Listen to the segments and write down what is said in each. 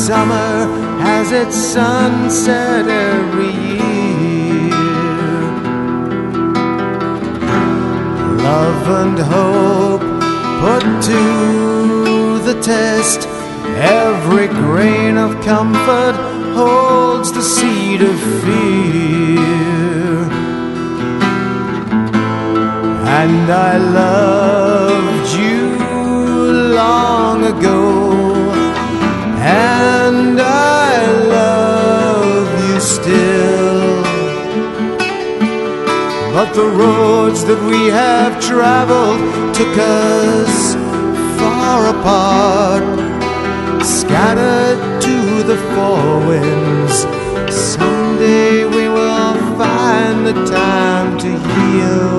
summer has its sunset every year. Love and hope put to the test, every grain of comfort holds the seed of fear. And I loved you long ago, and I love you still. But the roads that we have traveled took us far apart, scattered to the four winds. Someday we will find the time to heal.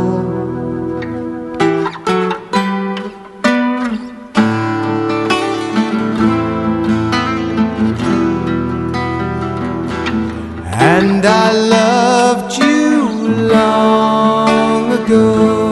And I loved you long ago.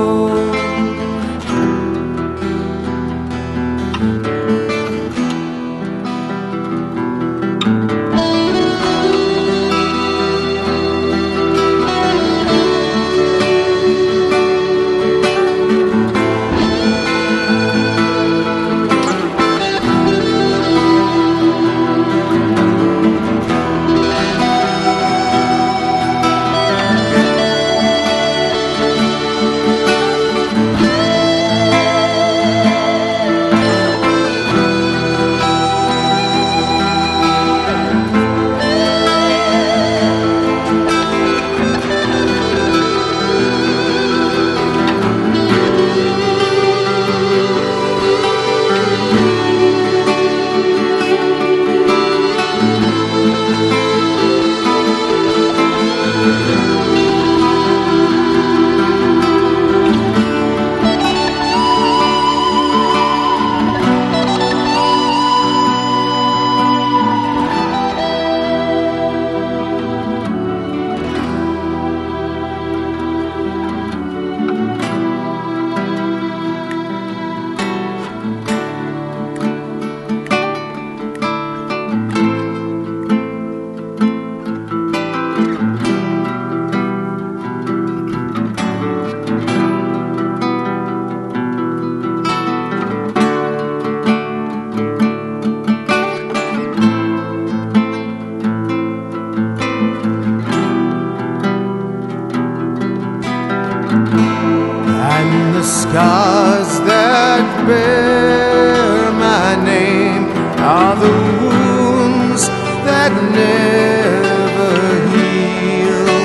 And the scars that bear my name are the wounds that never heal.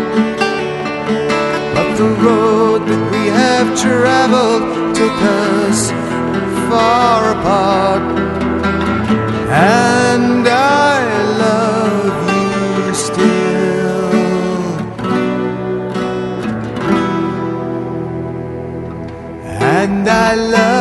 But the road that we have traveled took us far apart, and I love you still. And I love